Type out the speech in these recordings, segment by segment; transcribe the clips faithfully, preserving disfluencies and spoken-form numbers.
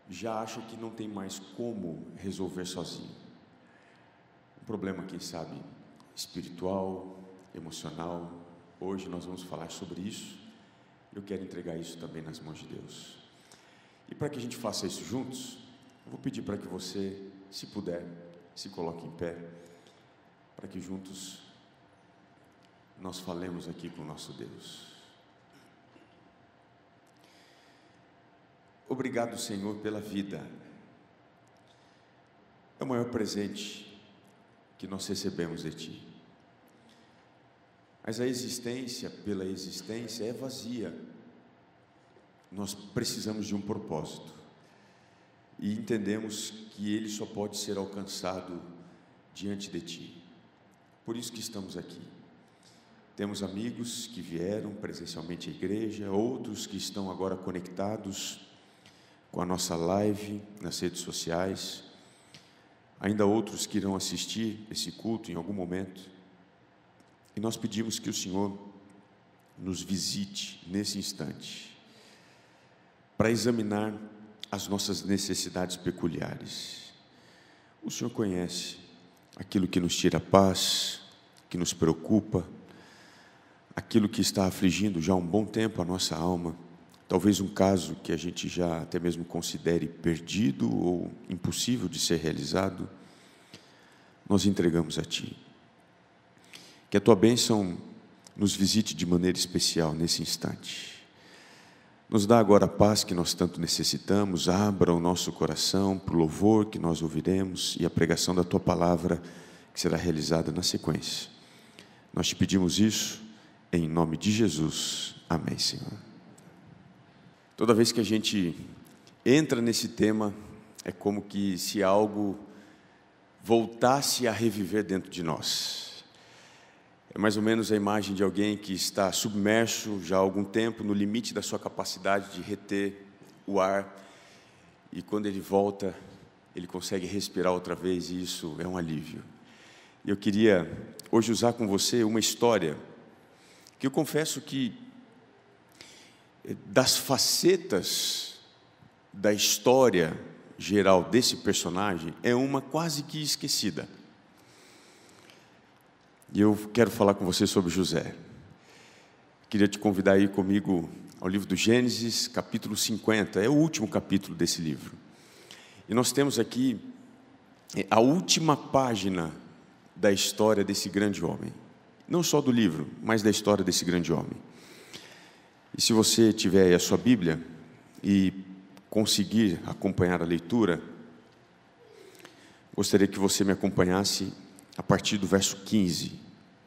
já acha que não tem mais como resolver sozinho. Um problema, quem sabe, espiritual, emocional. Hoje nós vamos falar sobre isso. Eu quero entregar isso também nas mãos de Deus. E para que a gente faça isso juntos, eu vou pedir para que você, se puder, se coloque em pé, para que juntos nós falemos aqui com o nosso Deus. Obrigado, Senhor, pela vida. É o maior presente que nós recebemos de Ti. Mas a existência, pela existência, é vazia. Nós precisamos de um propósito. E entendemos que ele só pode ser alcançado diante de Ti. Por isso que estamos aqui. Temos amigos que vieram presencialmente à igreja, outros que estão agora conectados com a nossa live nas redes sociais, ainda outros que irão assistir esse culto em algum momento. E nós pedimos que o Senhor nos visite nesse instante, para examinar as nossas necessidades peculiares. O Senhor conhece aquilo que nos tira a paz, que nos preocupa, aquilo que está afligindo já há um bom tempo a nossa alma, talvez um caso que a gente já até mesmo considere perdido ou impossível de ser realizado. Nós entregamos a Ti. Que a Tua bênção nos visite de maneira especial nesse instante. Nos dá agora a paz que nós tanto necessitamos, abra o nosso coração para o louvor que nós ouviremos e a pregação da Tua palavra que será realizada na sequência. Nós Te pedimos isso em nome de Jesus. Amém, Senhor. Toda vez que a gente entra nesse tema, é como que se algo voltasse a reviver dentro de nós. É mais ou menos a imagem de alguém que está submerso já há algum tempo, no limite da sua capacidade de reter o ar, e quando ele volta, ele consegue respirar outra vez, e isso é um alívio. E eu queria hoje usar com você uma história, que eu confesso que, das facetas da história geral desse personagem, é uma quase que esquecida. E eu quero falar com você sobre José. Queria te convidar a ir comigo ao livro do Gênesis, capítulo cinquenta, é o último capítulo desse livro. E nós temos aqui a última página da história desse grande homem. Não só do livro, mas da história desse grande homem. E se você tiver aí a sua Bíblia e conseguir acompanhar a leitura, gostaria que você me acompanhasse a partir do verso quinze.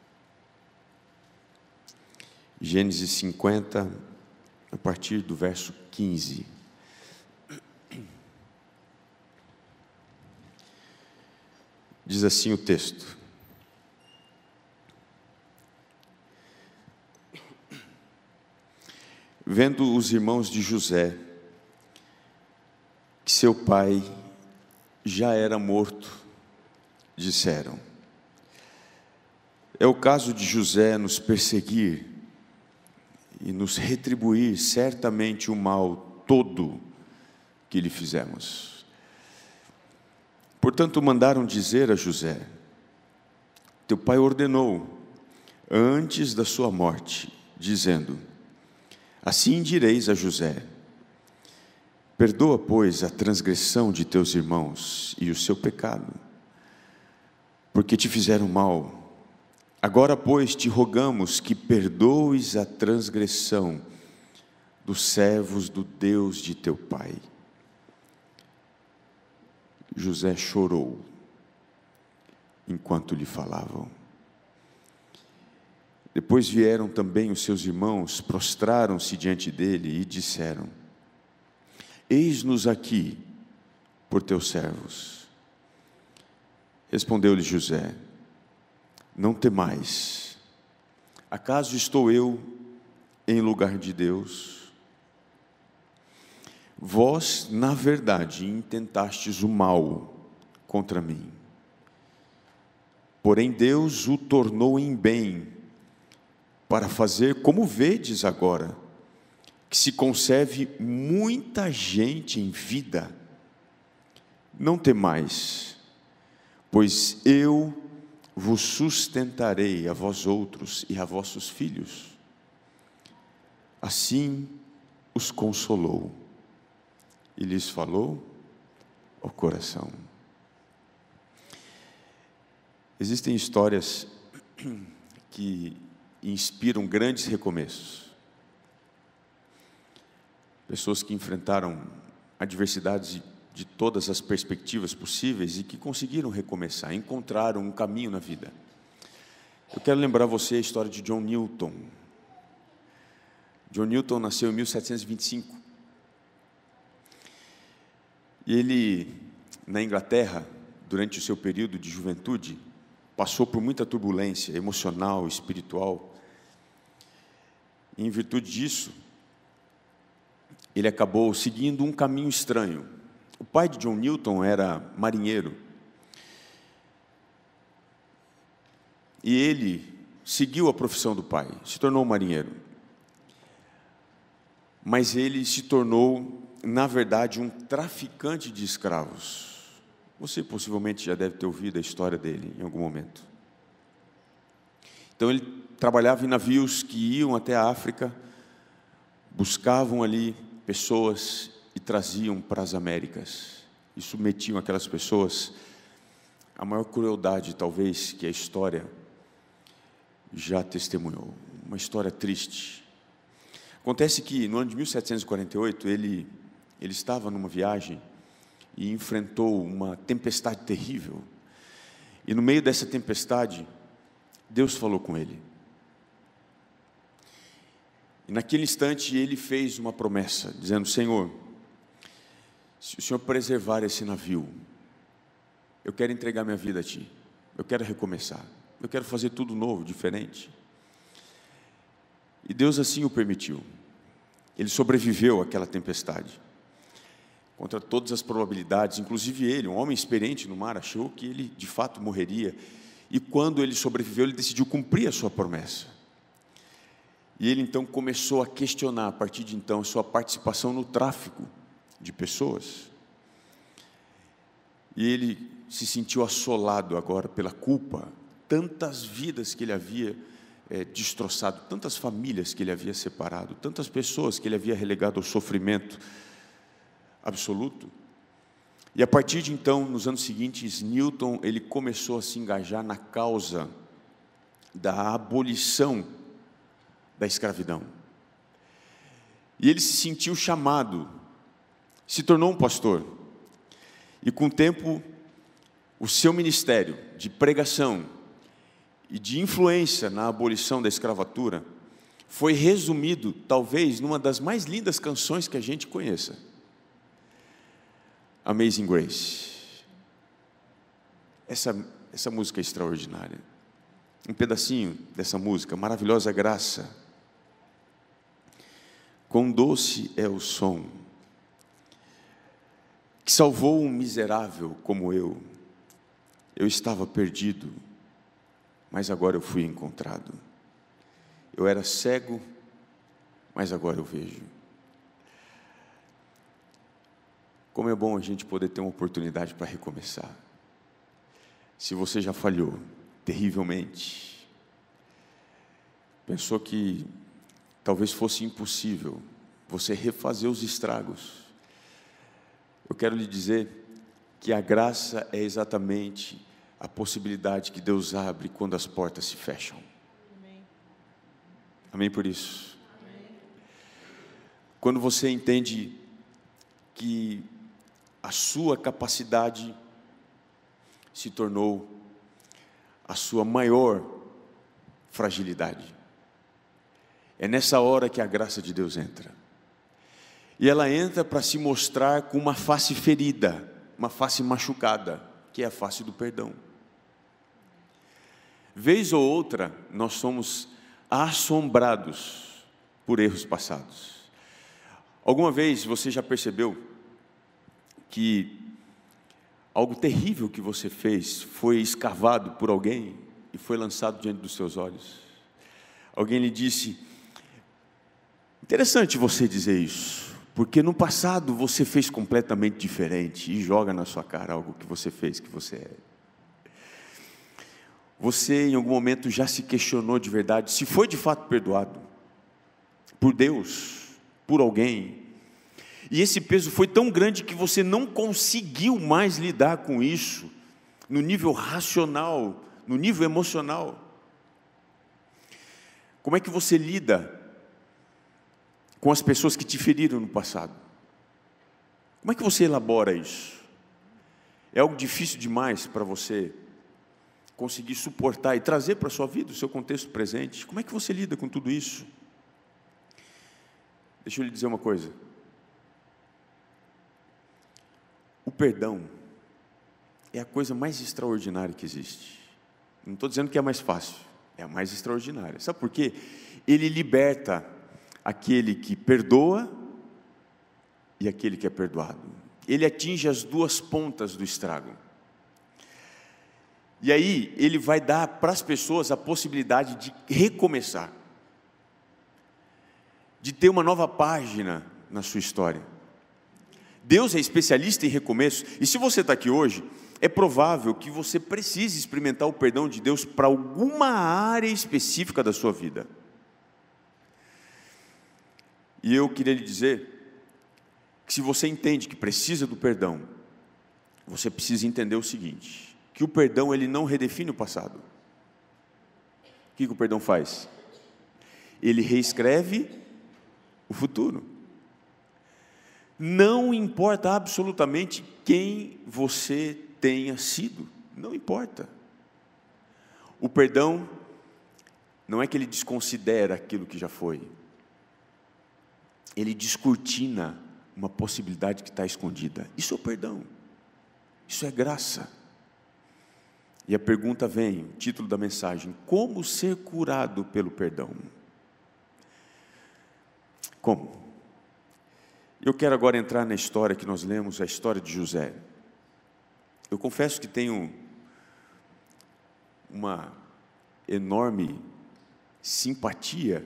Gênesis cinquenta, a partir do verso quinze. Diz assim o texto: vendo os irmãos de José que seu pai já era morto, disseram: é o caso de José nos perseguir e nos retribuir certamente o mal todo que lhe fizemos. Portanto, mandaram dizer a José: teu pai ordenou antes da sua morte, dizendo: assim direis a José: perdoa, pois, a transgressão de teus irmãos e o seu pecado, porque te fizeram mal. Agora, pois, te rogamos que perdoes a transgressão dos servos do Deus de teu pai. José chorou enquanto lhe falavam. Depois vieram também os seus irmãos, prostraram-se diante dele e disseram: eis-nos aqui por teus servos. Respondeu-lhe José: não temais, acaso estou eu em lugar de Deus? Vós, na verdade, intentastes o mal contra mim, porém Deus o tornou em bem, para fazer como vedes agora, que se conserve muita gente em vida Não temais, pois eu vos sustentarei a vós outros e a vossos filhos. Assim os consolou e lhes falou ao coração. Existem histórias que inspiram grandes recomeços. Pessoas que enfrentaram adversidades de todas as perspectivas possíveis e que conseguiram recomeçar, encontraram um caminho na vida. Eu quero lembrar você a história de John Newton. John Newton nasceu em mil setecentos e vinte e cinco. E ele, na Inglaterra, durante o seu período de juventude, passou por muita turbulência emocional, espiritual. E, em virtude disso, ele acabou seguindo um caminho estranho. O pai de John Newton era marinheiro. E ele seguiu a profissão do pai, se tornou marinheiro. Mas ele se tornou, na verdade, um traficante de escravos. Você possivelmente já deve ter ouvido a história dele em algum momento. Então ele trabalhava em navios que iam até a África, buscavam ali pessoas e traziam para as Américas, e submetiam aquelas pessoas à maior crueldade, talvez, que a história já testemunhou. Uma história triste. Acontece que, no ano de mil setecentos e quarenta e oito, ele, ele estava numa viagem e enfrentou uma tempestade terrível. E no meio dessa tempestade, Deus falou com ele. E naquele instante, ele fez uma promessa, dizendo: Senhor, se o Senhor preservar esse navio, eu quero entregar minha vida a Ti, eu quero recomeçar, eu quero fazer tudo novo, diferente. E Deus assim o permitiu. Ele sobreviveu àquela tempestade, contra todas as probabilidades. Inclusive ele, um homem experiente no mar, achou que ele de fato morreria. E quando ele sobreviveu, ele decidiu cumprir a sua promessa. E ele então começou a questionar, a partir de então, a sua participação no tráfico de pessoas. E ele se sentiu assolado agora pela culpa. Tantas vidas que ele havia é, destroçado, tantas famílias que ele havia separado, tantas pessoas que ele havia relegado ao sofrimento absoluto. E a partir de então, nos anos seguintes, Newton ele começou a se engajar na causa da abolição da escravidão. E ele se sentiu chamado, se tornou um pastor. E com o tempo, o seu ministério de pregação e de influência na abolição da escravatura foi resumido, talvez, numa das mais lindas canções que a gente conheça. Amazing Grace. Essa, essa música é extraordinária. Um pedacinho dessa música, Maravilhosa Graça. Quão doce é o som que salvou um miserável como eu. Eu estava perdido, mas agora eu fui encontrado. Eu era cego, mas agora eu vejo. Como é bom a gente poder ter uma oportunidade para recomeçar. Se você já falhou terrivelmente, pensou que talvez fosse impossível você refazer os estragos, eu quero lhe dizer que a graça é exatamente a possibilidade que Deus abre quando as portas se fecham. Amém, Amém por isso. Amém. Quando você entende que a sua capacidade se tornou a sua maior fragilidade, é nessa hora que a graça de Deus entra. E ela entra para se mostrar com uma face ferida, uma face machucada, que é a face do perdão. Vez ou outra, nós somos assombrados por erros passados. Alguma vez você já percebeu que algo terrível que você fez foi escavado por alguém e foi lançado diante dos seus olhos? Alguém lhe disse: interessante você dizer isso, Porque no passado você fez completamente diferente e joga na sua cara algo que você fez, que você é. Você em algum momento já se questionou de verdade se foi de fato perdoado por Deus, por alguém, e esse peso foi tão grande que você não conseguiu mais lidar com isso no nível racional, no nível emocional. Como é que você lida com as pessoas que te feriram no passado? Como é que você elabora isso? É algo difícil demais para você conseguir suportar e trazer para a sua vida, o seu contexto presente? Como é que você lida com tudo isso? Deixa eu lhe dizer uma coisa. O perdão é a coisa mais extraordinária que existe. Não estou dizendo que é a mais fácil, é a mais extraordinária. Sabe por quê? Ele liberta aquele que perdoa e aquele que é perdoado. Ele atinge as duas pontas do estrago. E aí, ele vai dar para as pessoas a possibilidade de recomeçar, de ter uma nova página na sua história. Deus é especialista em recomeço, e se você está aqui hoje, é provável que você precise experimentar o perdão de Deus para alguma área específica da sua vida. E eu queria lhe dizer que se você entende que precisa do perdão, você precisa entender o seguinte: que o perdão ele não redefine o passado. O que, que o perdão faz? Ele reescreve o futuro. Não importa absolutamente quem você tenha sido, não importa. O perdão não é que ele desconsidera aquilo que já foi, ele descortina uma possibilidade que está escondida. Isso é o perdão, isso é graça. E a pergunta vem, o título da mensagem: como ser curado pelo perdão? Como? Eu quero agora entrar na história que nós lemos, a história de José. Eu confesso que tenho uma enorme simpatia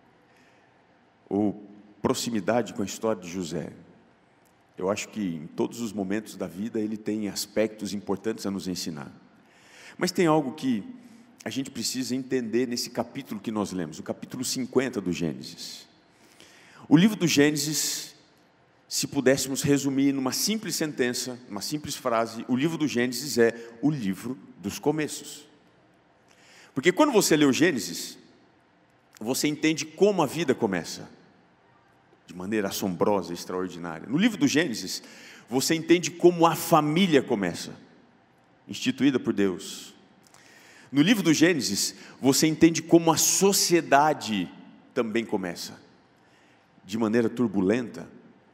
ou proximidade com a história de José. Eu acho que em todos os momentos da vida ele tem aspectos importantes a nos ensinar. Mas tem algo que a gente precisa entender nesse capítulo que nós lemos, o capítulo cinquenta do Gênesis. O livro do Gênesis, se pudéssemos resumir numa simples sentença, uma simples frase, o livro do Gênesis é o livro dos começos. Porque quando você lê o Gênesis, você entende como a vida começa, de maneira assombrosa, extraordinária. No livro do Gênesis, você entende como a família começa, instituída por Deus. No livro do Gênesis, você entende como a sociedade também começa, de maneira turbulenta,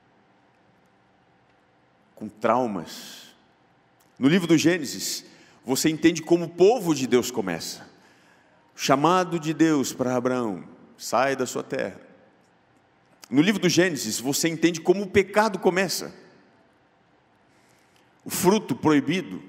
com traumas. No livro do Gênesis, você entende como o povo de Deus começa. O chamado de Deus para Abraão: sai da sua terra. No livro do Gênesis, você entende como o pecado começa. O fruto proibido,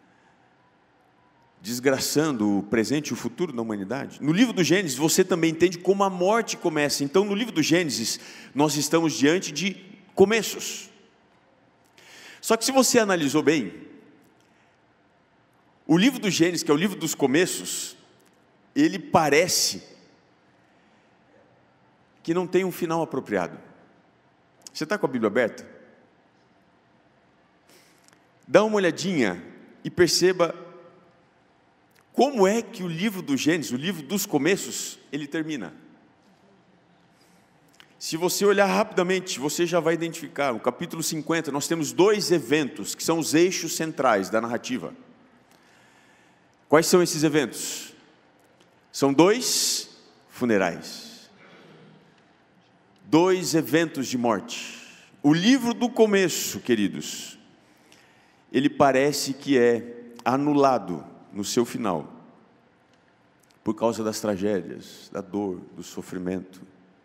desgraçando o presente e o futuro da humanidade. No livro do Gênesis, você também entende como a morte começa. Então, no livro do Gênesis, nós estamos diante de começos. Só que se você analisou bem, o livro do Gênesis, que é o livro dos começos, ele parece que não tem um final apropriado. Você está com a Bíblia aberta? Dá uma olhadinha e perceba como é que o livro do Gênesis, o livro dos começos, ele termina. Se você olhar rapidamente, você já vai identificar, no capítulo cinquenta, nós temos dois eventos, que são os eixos centrais da narrativa. Quais são esses eventos? São dois funerais. Dois eventos de morte. O livro do começo, queridos, ele parece que é anulado no seu final, por causa das tragédias, da dor, do sofrimento.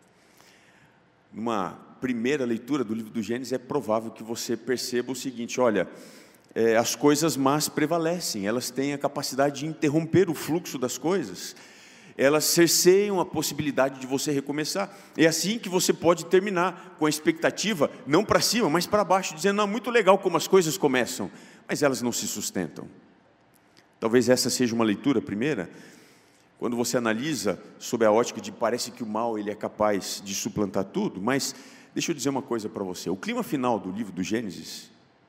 Numa primeira leitura do livro do Gênesis, é provável que você perceba o seguinte: olha, é, as coisas más prevalecem, elas têm a capacidade de interromper o fluxo das coisas. elas cerceiam a possibilidade de você recomeçar. É assim que você pode terminar, com a expectativa, não para cima, mas para baixo, dizendo, não, muito legal como as coisas começam, mas elas não se sustentam. Talvez essa seja uma leitura primeira, quando você analisa sob a ótica de parece que o mal ele é capaz de suplantar tudo, mas deixa eu dizer uma coisa para você, o clima final do livro do Gênesis,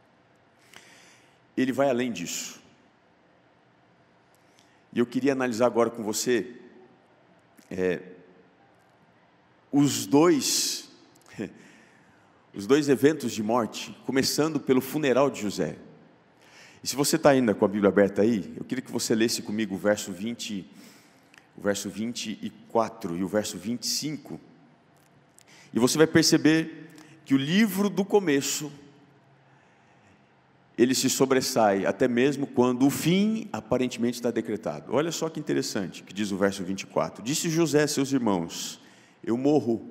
ele vai além disso. E eu queria analisar agora com você é, os dois os dois eventos de morte, começando pelo funeral de José. E se você está ainda com a Bíblia aberta aí, eu queria que você lesse comigo o verso vinte, o verso vinte e quatro e o verso vinte e cinco, e você vai perceber que o livro do começo, ele se sobressai, até mesmo quando o fim aparentemente está decretado. Olha só que interessante, que diz o verso vinte e quatro, disse José a seus irmãos, eu morro,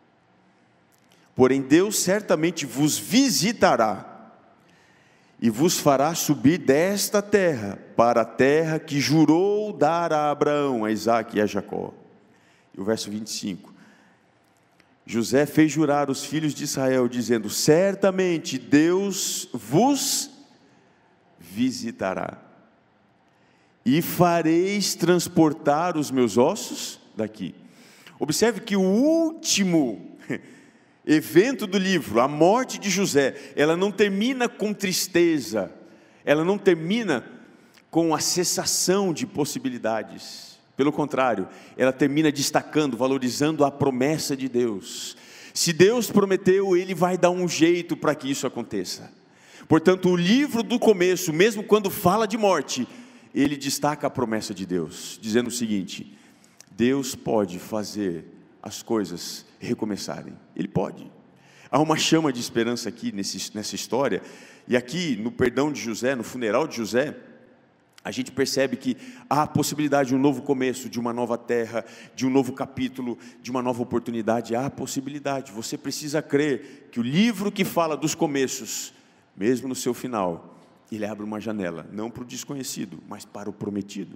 porém Deus certamente vos visitará, e vos fará subir desta terra, para a terra que jurou dar a Abraão, a Isaque e a Jacó. E o verso vinte e cinco, José fez jurar os filhos de Israel, dizendo, certamente Deus vos visitará, e fareis transportar os meus ossos daqui. Observe que o último evento do livro, a morte de José, ela não termina com tristeza, ela não termina com a cessação de possibilidades, pelo contrário, ela termina destacando, valorizando a promessa de Deus. Se Deus prometeu, Ele vai dar um jeito para que isso aconteça. Portanto, o livro do começo, mesmo quando fala de morte, ele destaca a promessa de Deus, dizendo o seguinte, Deus pode fazer as coisas recomeçarem, Ele pode. Há uma chama de esperança aqui nesse, nessa história, e aqui no perdão de José, no funeral de José, a gente percebe que há a possibilidade de um novo começo, de uma nova terra, de um novo capítulo, de uma nova oportunidade, há a possibilidade, você precisa crer que o livro que fala dos começos, mesmo no seu final, ele abre uma janela, não para o desconhecido, mas para o prometido.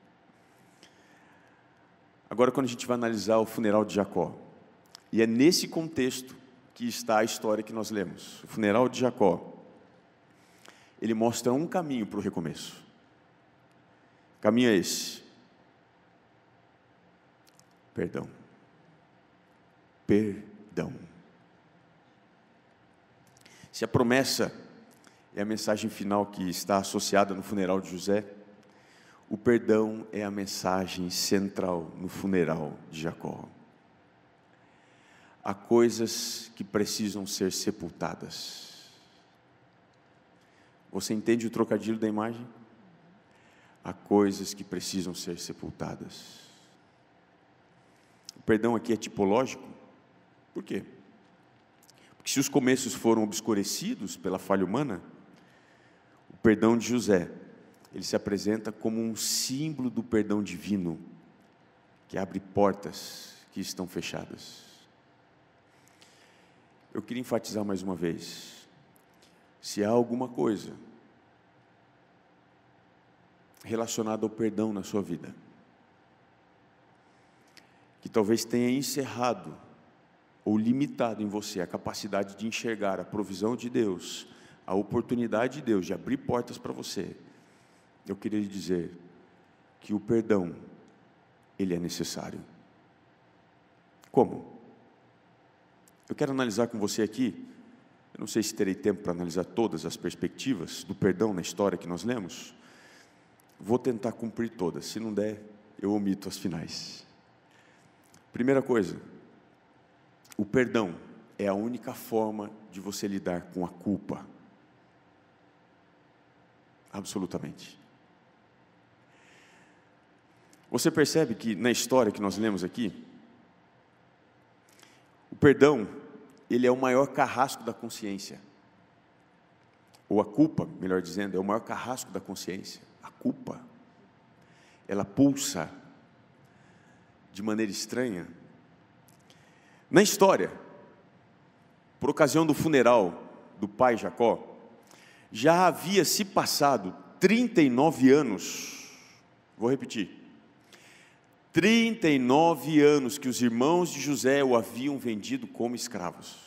Agora, quando a gente vai analisar o funeral de Jacó, e é nesse contexto que está a história que nós lemos, o funeral de Jacó, ele mostra um caminho para o recomeço. O caminho é esse. Perdão. Perdão. Se a promessa é a mensagem final que está associada no funeral de José, o perdão é a mensagem central no funeral de Jacó. Há coisas que precisam ser sepultadas. Você entende o trocadilho da imagem? Há coisas que precisam ser sepultadas. O perdão aqui é tipológico. Por quê? Porque se os começos foram obscurecidos pela falha humana, o perdão de José, ele se apresenta como um símbolo do perdão divino, que abre portas que estão fechadas. Eu queria enfatizar mais uma vez, se há alguma coisa relacionada ao perdão na sua vida, que talvez tenha encerrado ou limitado em você a capacidade de enxergar a provisão de Deus, a oportunidade de Deus de abrir portas para você, eu queria lhe dizer que o perdão, ele é necessário. Como? Eu quero analisar com você aqui, eu não sei se terei tempo para analisar todas as perspectivas do perdão na história que nós lemos, vou tentar cumprir todas, se não der, eu omito as finais. Primeira coisa, o perdão é a única forma de você lidar com a culpa. Absolutamente. Você percebe que na história que nós lemos aqui, o perdão, ele é o maior carrasco da consciência. Ou a culpa, melhor dizendo, é o maior carrasco da consciência. A culpa, ela pulsa de maneira estranha. Na história, por ocasião do funeral do pai Jacó, já havia se passado trinta e nove anos, vou repetir, trinta e nove anos que os irmãos de José o haviam vendido como escravos.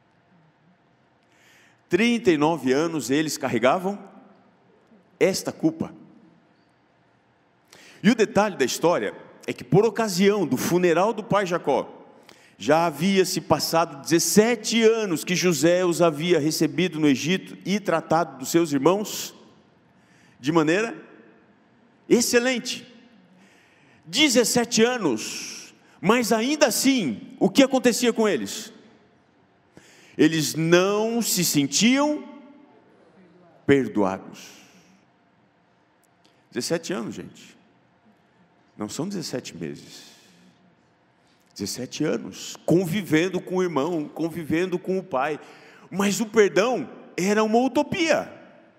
trinta e nove anos eles carregavam esta culpa. E o detalhe da história é que, por ocasião do funeral do pai Jacó, já havia se passado dezessete anos que José os havia recebido no Egito e tratado dos seus irmãos de maneira excelente. dezessete anos, mas ainda assim, o que acontecia com eles? Eles não se sentiam perdoados. dezessete anos, gente. Não são dezessete meses. dezessete anos, convivendo com o irmão, convivendo com o pai. Mas o perdão era uma utopia.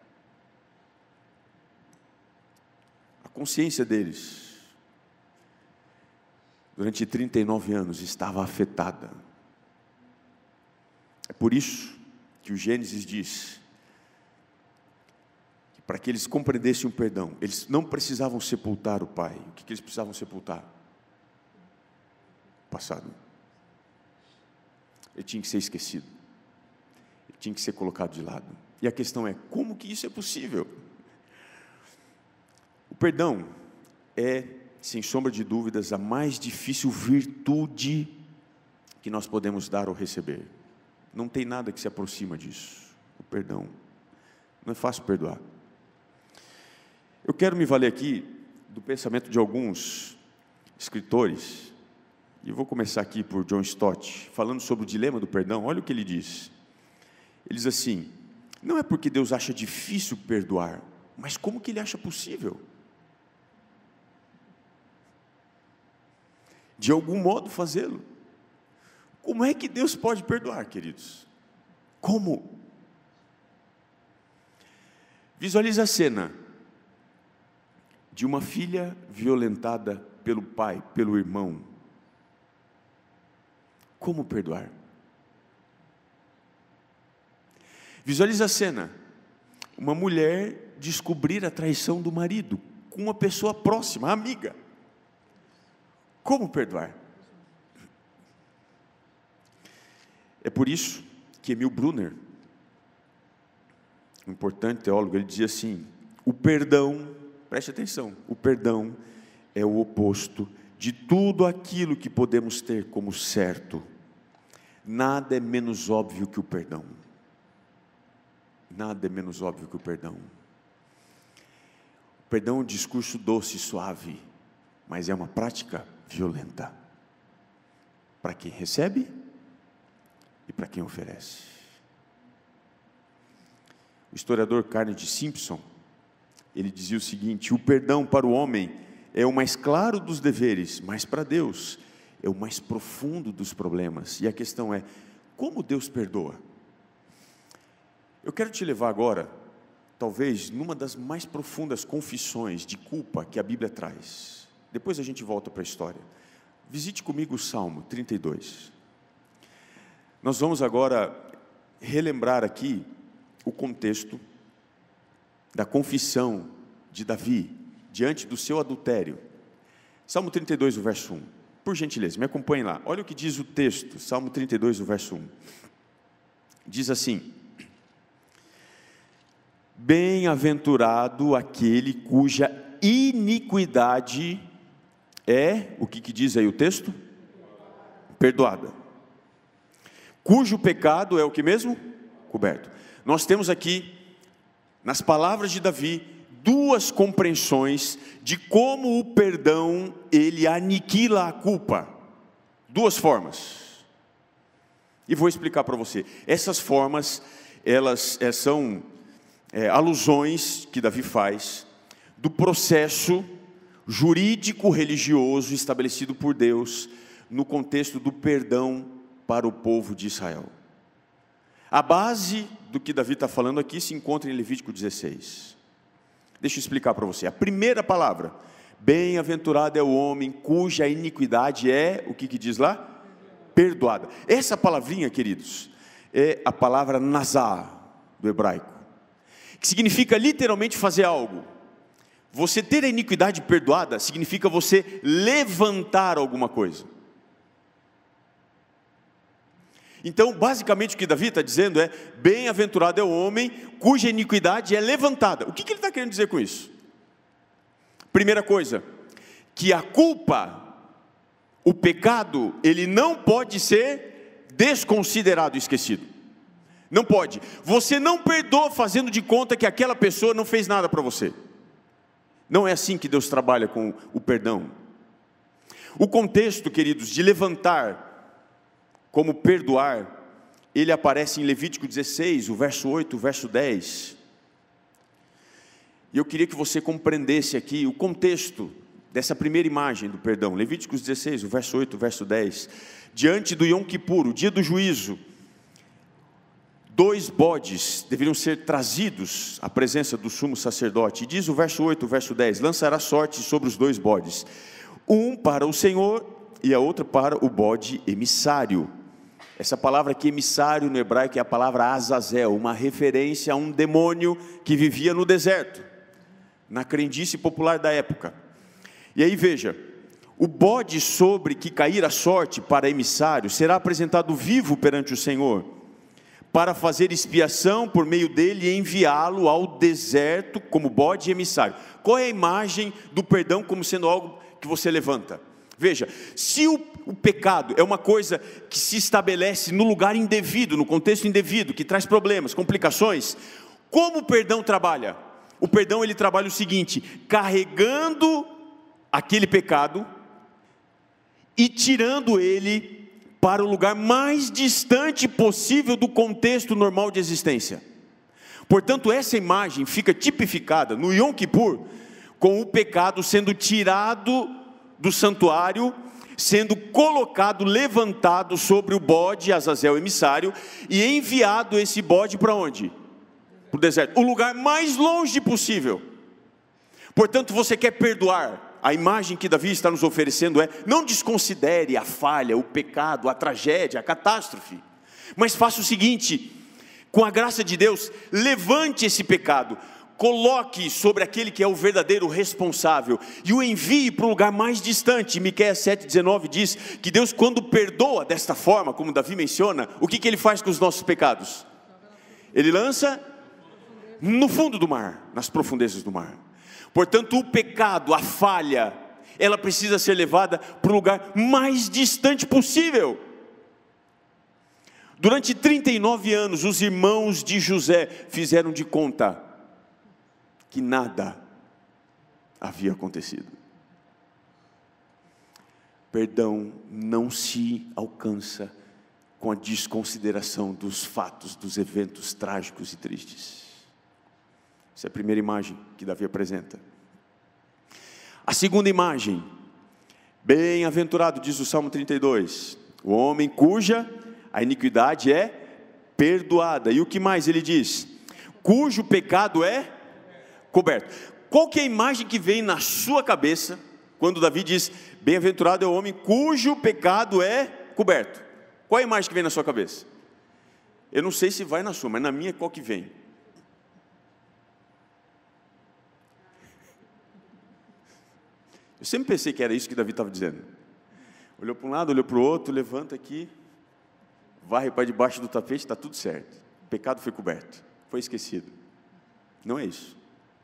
A consciência deles, durante trinta e nove anos, estava afetada. É por isso que o Gênesis diz que, para que eles compreendessem o perdão, eles não precisavam sepultar o pai. O que, que eles precisavam sepultar? O passado. Ele tinha que ser esquecido. Ele tinha que ser colocado de lado. E a questão é, como que isso é possível? O perdão é, sem sombra de dúvidas, a mais difícil virtude que nós podemos dar ou receber. Não tem nada que se aproxima disso. O perdão. Não é fácil perdoar. Eu quero me valer aqui do pensamento de alguns escritores, e vou começar aqui por John Stott, falando sobre o dilema do perdão. Olha o que ele diz. Ele diz assim: não é porque Deus acha difícil perdoar, mas como que Ele acha possível? De algum modo fazê-lo. Como é que Deus pode perdoar, queridos? Como? Visualiza a cena de uma filha violentada pelo pai, pelo irmão. Como perdoar? Visualiza a cena, uma mulher descobrir a traição do marido com uma pessoa próxima, amiga. Como perdoar? É por isso que Emil Brunner, um importante teólogo, ele dizia assim: o perdão, preste atenção, o perdão é o oposto de tudo aquilo que podemos ter como certo. Nada é menos óbvio que o perdão. Nada é menos óbvio que o perdão. O perdão é um discurso doce e suave, mas é uma prática violenta. Para quem recebe e para quem oferece. O historiador Carnegie Simpson, ele dizia o seguinte: o perdão para o homem é o mais claro dos deveres, mas para Deus é o mais profundo dos problemas. E a questão é, como Deus perdoa? Eu quero te levar agora, talvez, numa das mais profundas confissões de culpa que a Bíblia traz. Depois a gente volta para a história. Visite comigo o Salmo trinta e dois. Nós vamos agora relembrar aqui o contexto da confissão de Davi diante do seu adultério. Salmo trinta e dois, o verso um. Por gentileza, me acompanhe lá. Olha o que diz o texto, Salmo trinta e dois, o verso um. Diz assim: bem-aventurado aquele cuja iniquidade é, o que, que diz aí o texto? Perdoada. Cujo pecado é o que mesmo? Coberto. Nós temos aqui, nas palavras de Davi, duas compreensões de como o perdão, ele aniquila a culpa. Duas formas. E vou explicar para você. Essas formas, elas é, são é, alusões que Davi faz do processo jurídico religioso estabelecido por Deus no contexto do perdão para o povo de Israel. A base do que Davi está falando aqui se encontra em Levítico dezesseis. Deixa eu explicar para você. A primeira palavra: bem-aventurado é o homem cuja iniquidade é, o que, que diz lá? Perdoada. Essa palavrinha, queridos, é a palavra nazar, do hebraico, que significa literalmente fazer algo Você ter a iniquidade perdoada significa você levantar alguma coisa. Então, basicamente o que Davi está dizendo é: bem-aventurado é o homem cuja iniquidade é levantada. O que, que ele está querendo dizer com isso? Primeira coisa, que a culpa, o pecado, ele não pode ser desconsiderado e esquecido. Não pode. Você não perdoa fazendo de conta que aquela pessoa não fez nada para você. Não é assim que Deus trabalha com o perdão. O contexto, queridos, de levantar como perdoar, ele aparece em Levítico dezesseis, o verso oito, o verso dez. E eu queria que você compreendesse aqui o contexto dessa primeira imagem do perdão. Levítico dezesseis, o verso oito, o verso dez. Diante do Yom Kippur, o dia do juízo, dois bodes deveriam ser trazidos à presença do sumo sacerdote. E diz o verso oito, o verso dez: lançará sorte sobre os dois bodes, um para o Senhor e a outra para o bode emissário. Essa palavra aqui, emissário, no hebraico é a palavra Azazel, uma referência a um demônio que vivia no deserto, na crendice popular da época. E aí veja, o bode sobre que cair a sorte para emissário será apresentado vivo perante o Senhor, para fazer expiação por meio dele e enviá-lo ao deserto como bode emissário. Qual é a imagem do perdão como sendo algo que você levanta? Veja, se o, o pecado é uma coisa que se estabelece no lugar indevido, no contexto indevido, que traz problemas, complicações, como o perdão trabalha? O perdão, ele trabalha o seguinte: carregando aquele pecado e tirando ele para o lugar mais distante possível do contexto normal de existência. Portanto, essa imagem fica tipificada no Yom Kippur, com o pecado sendo tirado do santuário, sendo colocado, levantado sobre o bode Azazel emissário, e enviado esse bode para onde? Para o deserto, o lugar mais longe possível. Portanto, você quer perdoar? A imagem que Davi está nos oferecendo é: não desconsidere a falha, o pecado, a tragédia, a catástrofe, mas faça o seguinte: com a graça de Deus, levante esse pecado, coloque sobre aquele que é o verdadeiro responsável e o envie para o lugar mais distante. Miqueias sete, dezenove diz que Deus, quando perdoa desta forma, como Davi menciona, o que, que ele faz com os nossos pecados? Ele lança no fundo do mar, nas profundezas do mar. Portanto, o pecado, a falha, ela precisa ser levada para o lugar mais distante possível. Durante trinta e nove anos, os irmãos de José fizeram de conta que nada havia acontecido. Perdão não se alcança com a desconsideração dos fatos, dos eventos trágicos e tristes. Essa é a primeira imagem que Davi apresenta. A segunda imagem: bem-aventurado, diz o Salmo trinta e dois, o homem cuja a iniquidade é perdoada. E o que mais ele diz? Cujo pecado é coberto. Qual que é a imagem que vem na sua cabeça quando Davi diz: bem-aventurado é o homem cujo pecado é coberto? Qual é a imagem que vem na sua cabeça? Eu não sei se vai na sua, mas na minha qual que vem? Eu sempre pensei que era isso que Davi estava dizendo. Olhou para um lado, olhou para o outro, levanta aqui, varre para debaixo do tapete, está tudo certo. O pecado foi coberto, foi esquecido. Não é isso.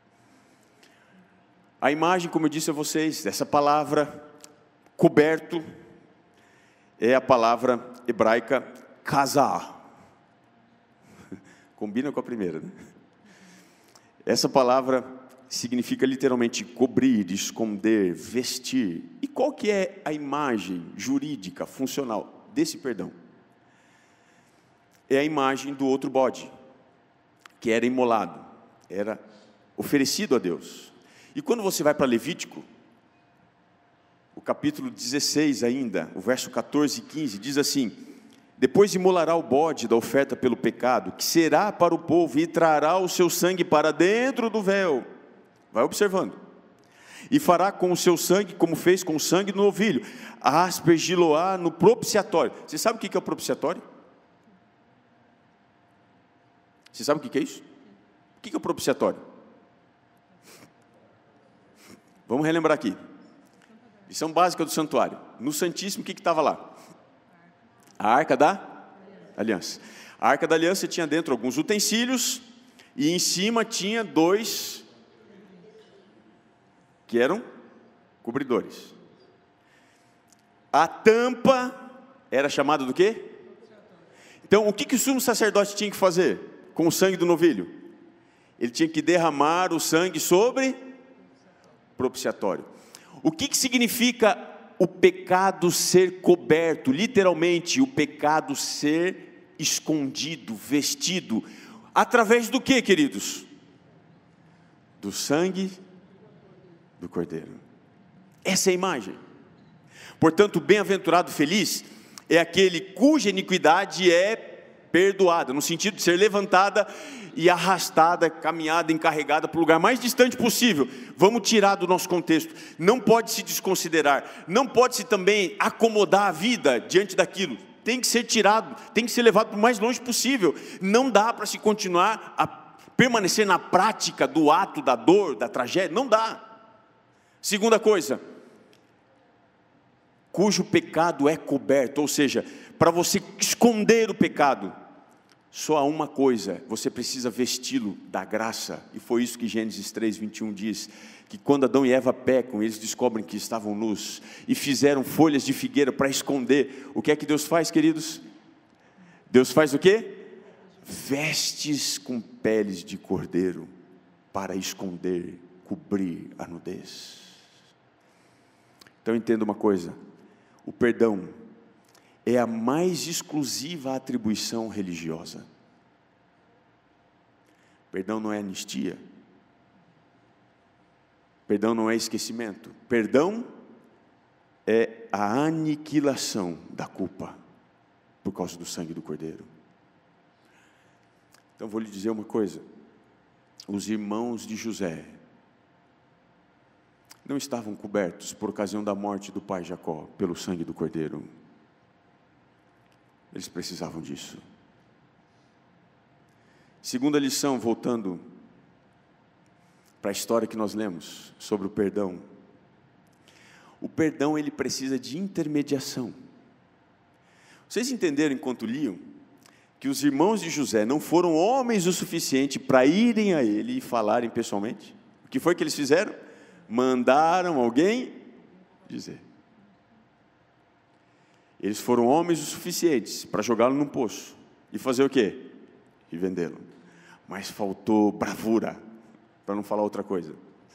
A imagem, como eu disse a vocês, dessa palavra coberto, é a palavra hebraica casá. Combina com a primeira, né? Essa palavra significa literalmente cobrir, esconder, vestir. E qual que é a imagem jurídica, funcional desse perdão? É a imagem do outro bode, que era imolado, era oferecido a Deus. E quando você vai para Levítico, o capítulo dezesseis ainda, o verso catorze e quinze, diz assim: depois imolará o bode da oferta pelo pecado, que será para o povo, e trará o seu sangue para dentro do véu. Vai observando. E fará com o seu sangue, como fez com o sangue do novilho, aspergi-lo-á no propiciatório. Você sabe o que é o propiciatório? Você sabe o que é isso? O que é o propiciatório? Vamos relembrar aqui. Lição básica do santuário. No Santíssimo, o que estava lá? A Arca da Aliança. A Arca da Aliança tinha dentro alguns utensílios, e em cima tinha dois, que eram cobridores. A tampa era chamada do quê? Então, o que, que o sumo sacerdote tinha que fazer com o sangue do novilho? Ele tinha que derramar o sangue sobre propiciatório. O que, que significa o pecado ser coberto? Literalmente, o pecado ser escondido, vestido. Através do que, queridos? Do sangue do Cordeiro. Essa é a imagem. Portanto, bem-aventurado, feliz, é aquele cuja iniquidade é perdoada, no sentido de ser levantada e arrastada, caminhada, encarregada para o lugar mais distante possível. Vamos tirar do nosso contexto. Não pode se desconsiderar, não pode se também acomodar a vida diante daquilo. Tem que ser tirado, tem que ser levado para o mais longe possível. Não dá para se continuar a permanecer na prática do ato, da dor, da tragédia, não dá. Segunda coisa, cujo pecado é coberto, ou seja, para você esconder o pecado, só há uma coisa: você precisa vesti-lo da graça. E foi isso que Gênesis três, vinte e um diz, que quando Adão e Eva pecam, eles descobrem que estavam nus, e fizeram folhas de figueira para esconder. O que é que Deus faz, queridos? Deus faz o quê? Vestes com peles de cordeiro, para esconder, cobrir a nudez. Então entenda uma coisa: o perdão é a mais exclusiva atribuição religiosa. Perdão não é anistia. Perdão não é esquecimento. Perdão é a aniquilação da culpa, por causa do sangue do Cordeiro. Então vou lhe dizer uma coisa: os irmãos de José não estavam cobertos por ocasião da morte do pai Jacó, pelo sangue do Cordeiro. Eles precisavam disso. Segunda lição, voltando para a história que nós lemos sobre o perdão. O perdão, ele precisa de intermediação. Vocês entenderam enquanto liam que os irmãos de José não foram homens o suficiente para irem a ele e falarem pessoalmente? O que foi que eles fizeram? Mandaram alguém dizer. Eles foram homens o suficientes para jogá-lo num poço e fazer o quê? E vendê-lo. Mas faltou bravura, para não falar outra coisa.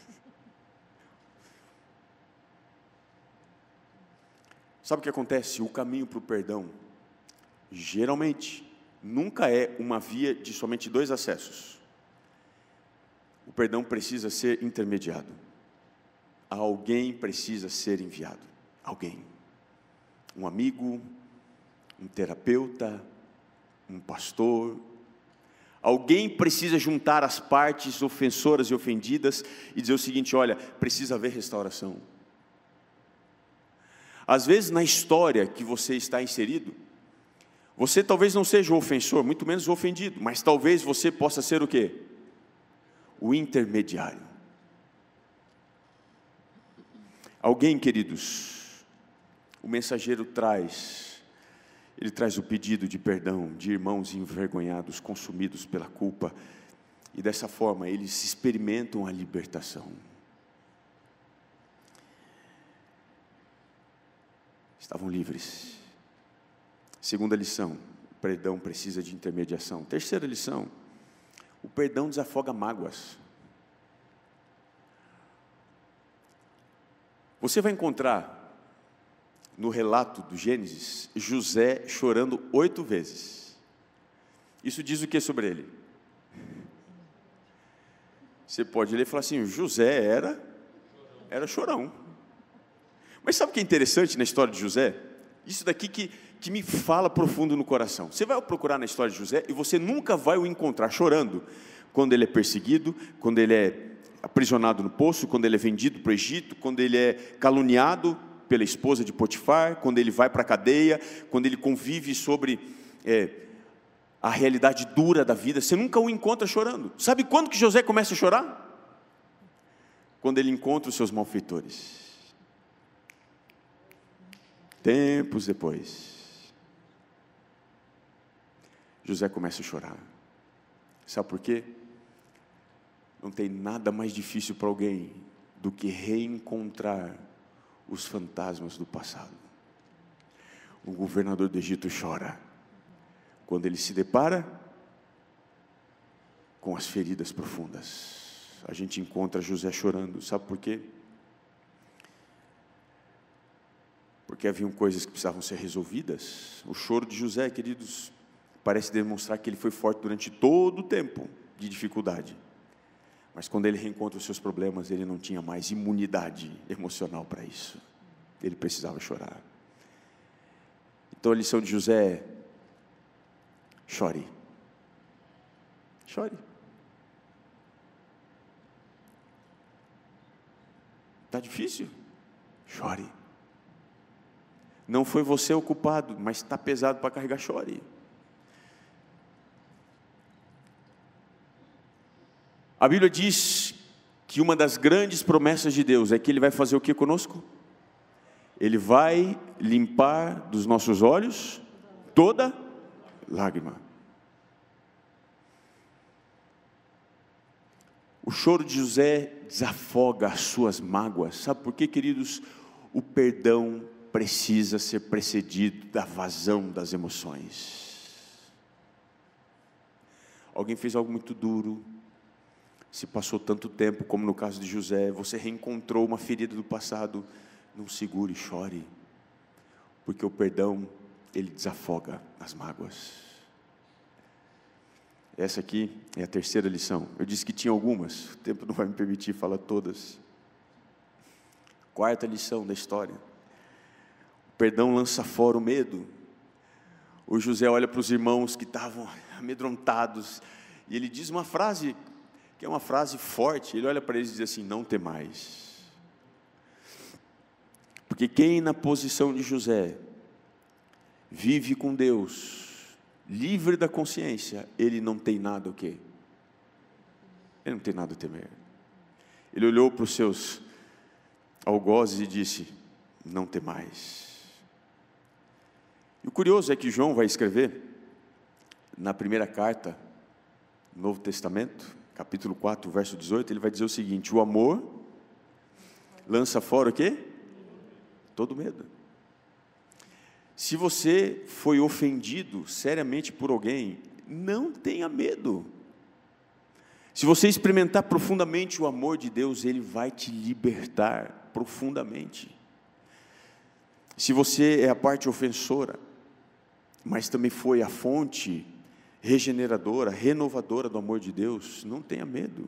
Sabe o que acontece? O caminho para o perdão, geralmente, nunca é uma via de somente dois acessos. O perdão precisa ser intermediado. Alguém precisa ser enviado. Alguém. Um amigo, um terapeuta, um pastor. Alguém precisa juntar as partes ofensoras e ofendidas e dizer o seguinte: olha, precisa haver restauração. Às vezes na história que você está inserido, você talvez não seja o ofensor, muito menos o ofendido, mas talvez você possa ser o quê? O intermediário. Alguém, queridos, o mensageiro traz, ele traz o pedido de perdão de irmãos envergonhados, consumidos pela culpa, e dessa forma eles experimentam a libertação. Estavam livres. Segunda lição: o perdão precisa de intermediação. Terceira lição: o perdão desafoga mágoas. Você vai encontrar no relato do Gênesis, José chorando oito vezes. Isso diz o que sobre ele? Você pode ler e falar assim: José era, era chorão. Mas sabe o que é interessante na história de José? Isso daqui que, que me fala profundo no coração. Você vai procurar na história de José e você nunca vai o encontrar chorando quando ele é perseguido, quando ele é aprisionado no poço, quando ele é vendido para o Egito, quando ele é caluniado pela esposa de Potifar, quando ele vai para a cadeia, quando ele convive sobre é, a realidade dura da vida. Você nunca o encontra chorando. Sabe quando que José começa a chorar? quando ele encontra os seus malfeitores. Tempos depois, José começa a chorar. Sabe por quê? Não tem nada mais difícil para alguém do que reencontrar os fantasmas do passado. O governador do Egito chora quando ele se depara com as feridas profundas. A gente encontra José chorando. Sabe por quê? Porque haviam coisas que precisavam ser resolvidas. O choro de José, queridos, parece demonstrar que ele foi forte durante todo o tempo de dificuldade. Mas quando ele reencontra os seus problemas, ele não tinha mais imunidade emocional para isso. Ele precisava chorar. Então a lição de José é: chore. Chore. Está difícil? Chore. Não foi você o culpado, mas está pesado para carregar, chore. A Bíblia diz que uma das grandes promessas de Deus é que Ele vai fazer o que conosco? Ele vai limpar dos nossos olhos toda lágrima. O choro de José desafoga as suas mágoas. Sabe por quê, queridos? O perdão precisa ser precedido da vazão das emoções. Alguém fez algo muito duro, se passou tanto tempo, como no caso de José, você reencontrou uma ferida do passado, não segure, chore, porque o perdão, ele desafoga as mágoas. Essa aqui é a terceira lição. Eu disse que tinha algumas, o tempo não vai me permitir falar todas. Quarta lição da história: o perdão lança fora o medo. O José olha para os irmãos que estavam amedrontados, e ele diz uma frase, que é uma frase forte. Ele olha para eles e diz assim: não temais. Porque quem na posição de José vive com Deus, livre da consciência, ele não tem nada o quê? Ele não tem nada a temer. Ele olhou para os seus algozes e disse: não temais. E o curioso é que João vai escrever na primeira carta, Novo Testamento, capítulo quatro, verso dezoito, ele vai dizer o seguinte: o amor lança fora o quê? Todo medo. Se você foi ofendido seriamente por alguém, não tenha medo. Se você experimentar profundamente o amor de Deus, Ele vai te libertar profundamente. Se você é a parte ofensora, mas também foi a fonte regeneradora, renovadora do amor de Deus, não tenha medo.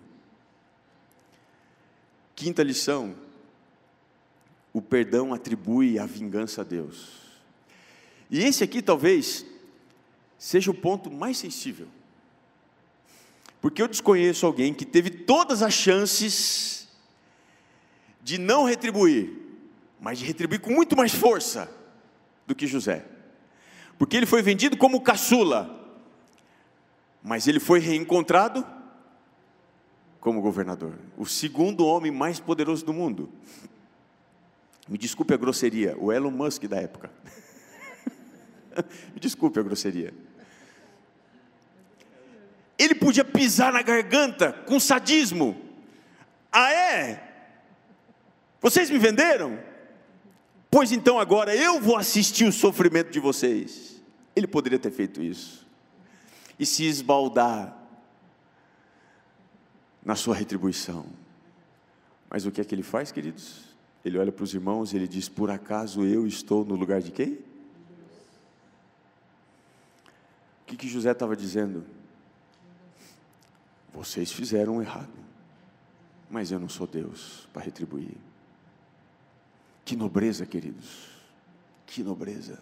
Quinta lição: o perdão atribui a vingança a Deus. E esse aqui talvez seja o ponto mais sensível, porque eu desconheço alguém que teve todas as chances de não retribuir, mas de retribuir com muito mais força do que José, porque ele foi vendido como caçula, mas ele foi reencontrado como governador, o segundo homem mais poderoso do mundo. Me desculpe a grosseria, o Elon Musk da época. Me desculpe a grosseria. Ele podia pisar na garganta com sadismo. Ah é? Vocês me venderam? Pois então agora eu vou assistir o sofrimento de vocês. Ele poderia ter feito isso e se esbaldar na sua retribuição. Mas o que é que ele faz, queridos? Ele olha para os irmãos e ele diz: por acaso eu estou no lugar de quem? O que que José estava dizendo? Vocês fizeram errado, mas eu não sou Deus para retribuir. Que nobreza, queridos, que nobreza.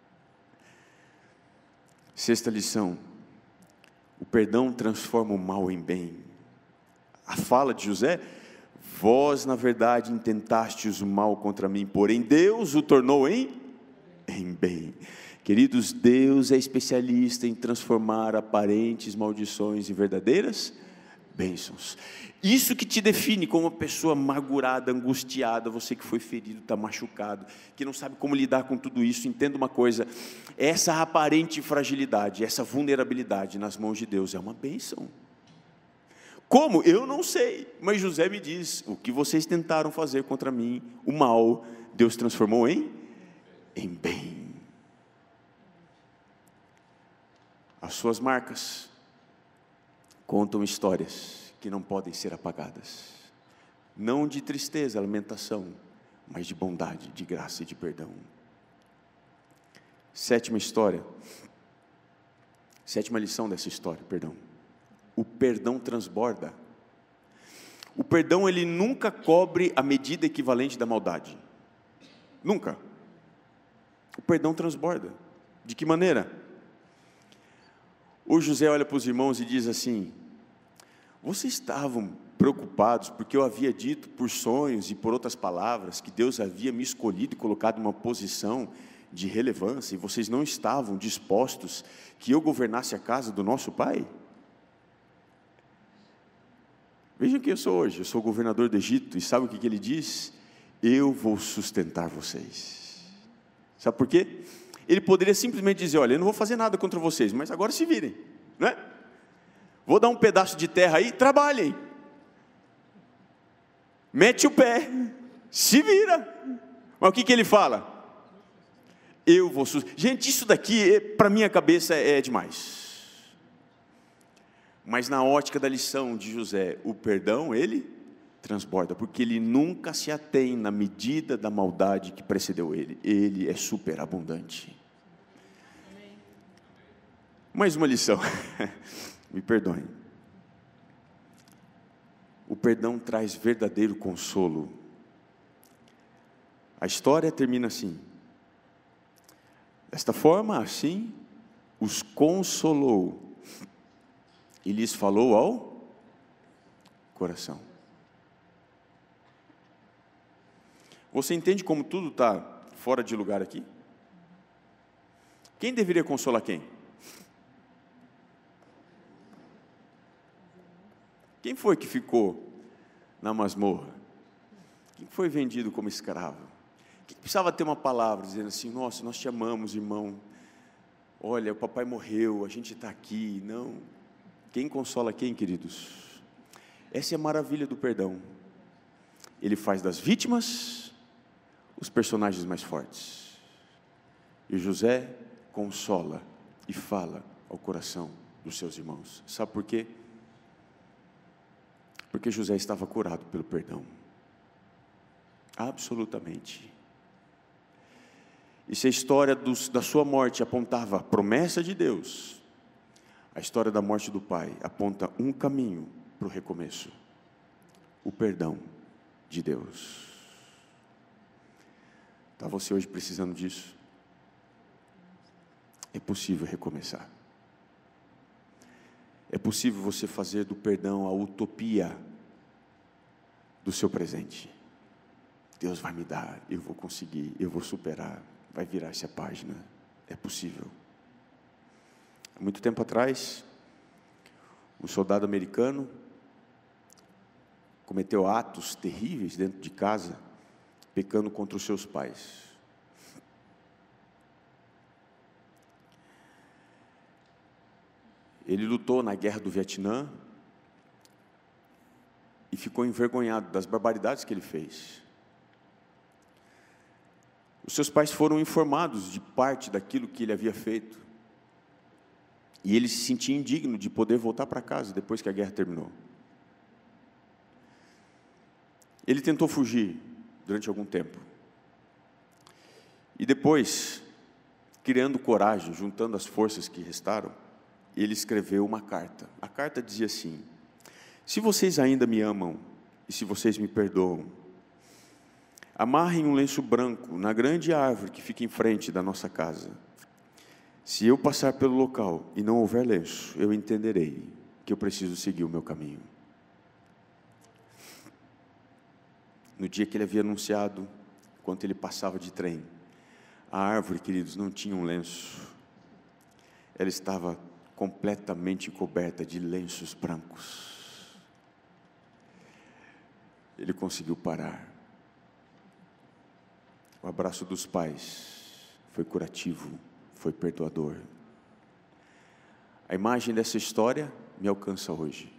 Sexta lição: o perdão transforma o mal em bem. A fala de José: vós na verdade intentastes o mal contra mim, porém Deus o tornou em, em bem. Queridos, Deus é especialista em transformar aparentes maldições em verdadeiras bênçãos. Isso que te define como uma pessoa amargurada, angustiada, você que foi ferido, está machucado, que não sabe como lidar com tudo isso. Entenda uma coisa, essa aparente fragilidade, essa vulnerabilidade nas mãos de Deus é uma bênção. Como? Eu não sei, mas José me diz, o que vocês tentaram fazer contra mim, o mal, Deus transformou em, em bem. As suas marcas contam histórias que não podem ser apagadas, não de tristeza, lamentação, mas de bondade, de graça e de perdão. Sétima história, sétima lição dessa história, perdão. O perdão transborda. O perdão, ele nunca cobre a medida equivalente da maldade. Nunca. O perdão transborda. De que maneira? O José olha para os irmãos e diz assim: vocês estavam preocupados porque eu havia dito por sonhos e por outras palavras que Deus havia me escolhido e colocado em uma posição de relevância, e vocês não estavam dispostos que eu governasse a casa do nosso pai? Vejam quem eu sou hoje. Eu sou governador do Egito, e sabe o que, que ele diz? Eu vou sustentar vocês. Sabe por quê? Ele poderia simplesmente dizer: olha, eu não vou fazer nada contra vocês, mas agora se virem, né? Vou dar um pedaço de terra aí, trabalhem, mete o pé, se vira. Mas o que, que ele fala? Eu vou sustentar. Gente, isso daqui, para minha cabeça, é demais. Mas na ótica da lição de José, o perdão, ele transborda, porque ele nunca se atém na medida da maldade que precedeu ele. Ele é superabundante. Mais uma lição, me perdoem. O perdão traz verdadeiro consolo. A história termina assim: desta forma, assim, os consolou e lhes falou ao coração. Você entende como tudo está fora de lugar aqui? Quem deveria consolar quem? Quem foi que ficou na masmorra? Quem foi vendido como escravo? Quem precisava ter uma palavra dizendo assim: nossa, nós te amamos, irmão. Olha, o papai morreu, a gente está aqui. Não. Quem consola quem, queridos? Essa é a maravilha do perdão. Ele faz das vítimas os personagens mais fortes. E José consola e fala ao coração dos seus irmãos. Sabe por quê? Porque José estava curado pelo perdão. Absolutamente. E se a história dos, da sua morte apontava a promessa de Deus, a história da morte do pai aponta um caminho para o recomeço: o perdão de Deus. Está você hoje precisando disso? É possível recomeçar. É possível você fazer do perdão a utopia do seu presente. Deus vai me dar, eu vou conseguir, eu vou superar, vai virar essa página. É possível. Há muito tempo atrás, um soldado americano cometeu atos terríveis dentro de casa, pecando contra os seus pais. Ele lutou na guerra do Vietnã e ficou envergonhado das barbaridades que ele fez. Os seus pais foram informados de parte daquilo que ele havia feito, e ele se sentia indigno de poder voltar para casa depois que a guerra terminou. Ele tentou fugir durante algum tempo, e depois, criando coragem, juntando as forças que restaram, ele escreveu uma carta. A carta dizia assim: se vocês ainda me amam, e se vocês me perdoam, amarrem um lenço branco na grande árvore que fica em frente da nossa casa. Se eu passar pelo local e não houver lenço, eu entenderei que eu preciso seguir o meu caminho. No dia que ele havia anunciado, enquanto ele passava de trem, a árvore, queridos, não tinha um lenço. Ela estava completamente coberta de lenços brancos. ele conseguiu parar. O abraço dos pais foi curativo, foi perdoador. A imagem dessa história me alcança hoje.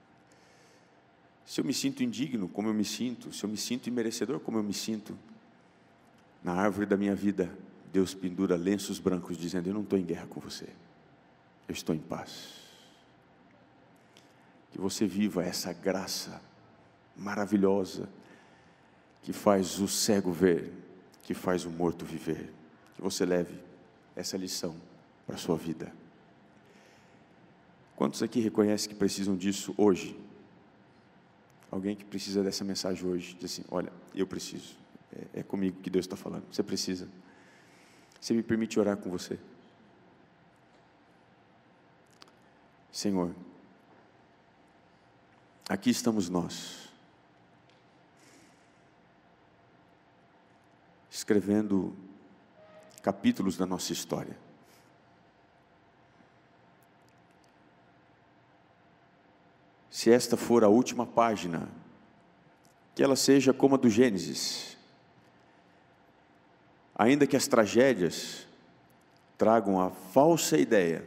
Se eu me sinto indigno, como eu me sinto, se eu me sinto imerecedor, como eu me sinto, na árvore da minha vida, Deus pendura lenços brancos dizendo: eu não estou em guerra com você, eu estou em paz. Que você viva essa graça maravilhosa, que faz o cego ver, que faz o morto viver. Que você leve essa lição para a sua vida. Quantos aqui reconhecem que precisam disso hoje? Alguém que precisa dessa mensagem hoje, diz assim: olha, eu preciso, é, é comigo que Deus está falando, você precisa. Você me permite orar com você? Senhor, aqui estamos nós, escrevendo capítulos da nossa história. Se esta for a última página, que ela seja como a do Gênesis. Ainda que as tragédias tragam a falsa ideia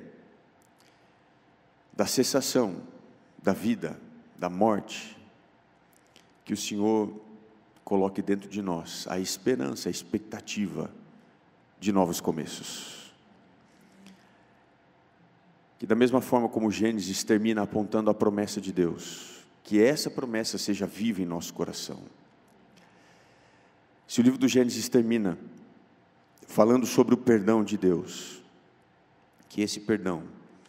da cessação da vida, da morte, que o Senhor coloque dentro de nós a esperança, a expectativa de novos começos. Que da mesma forma como o Gênesis termina apontando a promessa de Deus, que essa promessa seja viva em nosso coração. Se o livro do Gênesis termina falando sobre o perdão de Deus, que esse perdão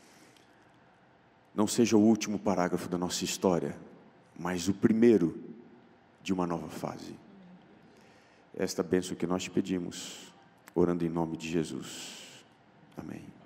não seja o último parágrafo da nossa história, mas o primeiro de uma nova fase. Esta bênção que nós te pedimos, orando em nome de Jesus. Amém.